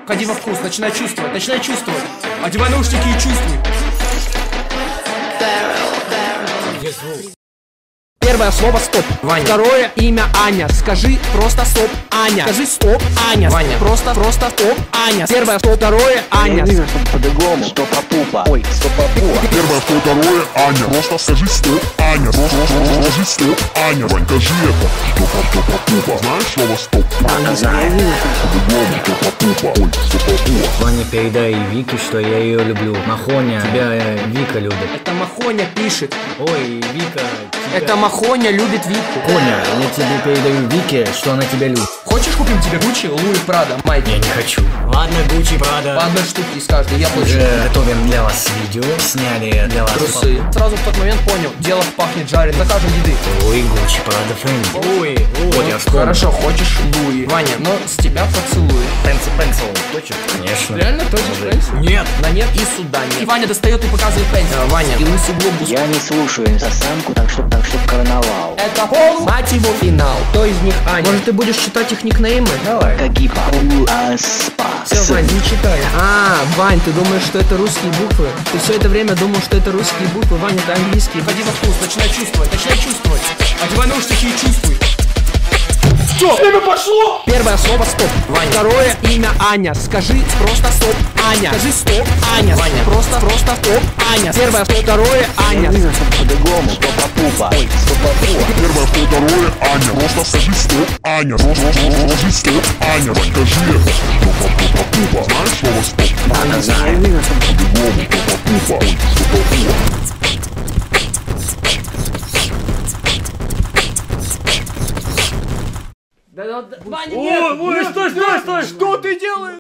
Входи во вкус, начинай чувствовать, начинай чувствовать. Одевай наушники и чувствуй. Первое слово стоп, Ваня. Второе имя Аня. Скажи просто стоп, Аня. Скажи стоп, Аня. Ваня. Просто стоп, Аня. Первое стоп, второе Аня. По-другому. Стопа-пупа. Ой, стопа-пупа. Первое, второе, Аня. Просто скажи стоп, Аня. Скажи стоп, Аня. Вань, скажи это. Стопа-пупа. Знаешь слово стоп? Не знаю. По-другому. Стопа-пупа. Ой, стопа-пупа. Ваня, передай Вике, что я ее люблю. Махоня, тебя Вика любит. Это Махоня пишет. Ой, Вика, Это Махоня любит Вику. Коня, я тебе передаю Вике, что она тебя любит. Хочешь купим тебе Гуччи, Луи, Прада, Майки? Я не хочу. Ладно, Гуччи, Прада. По одной штуке из каждой, я плачу. Уже готовим для вас видео, сняли для вас Трусы. Сразу в тот момент понял, дело пахнет жареным. Закажем еды. Ой, Гуччи, Прада, Фэнди. Ой, вот я вспомнил. Хорошо, хочешь Луи. Ваня, но с тебя поцелуй. Пенсил, точно? Конечно. Реально точишь пенсил? Нет. На нет и сюда нет. И Ваня достает и показывает пенсил. Ваня, и лысый глобус. Я не слушаю инстасамку, так что карнавал. Это мать его финал. Кто из них Аня? Может, ты будешь читать их никнеймы? Давай. Кагипа. Спа. Все, Вань, не читай. Вань, ты думаешь, что это русские буквы? Ты все это время думал, что это русские буквы. Ваня, это английские. Входи во вкус, начинай чувствовать, начинай чувствовать. Одевай наушники и чувствуй. Стоп! Время пошло! Первое слово стоп, Ваня. Второе имя Аня. Скажи просто стоп, Аня. Скажи стоп, Аня. Ваня. Просто стоп, Аня. Первое, второе Аня. По-другому. Стопа-пупа. Ой, стопа-пупа. Первое, второе, Аня. Просто скажи стоп, Аня. Скажи стоп, Аня. Вань, скажи это. Стопа-пупа. Знаешь слово стоп? Не знаю. По-другому. Стопа-пупа. Ой, стопа-пупа. Ваня, нет! Ой, стой!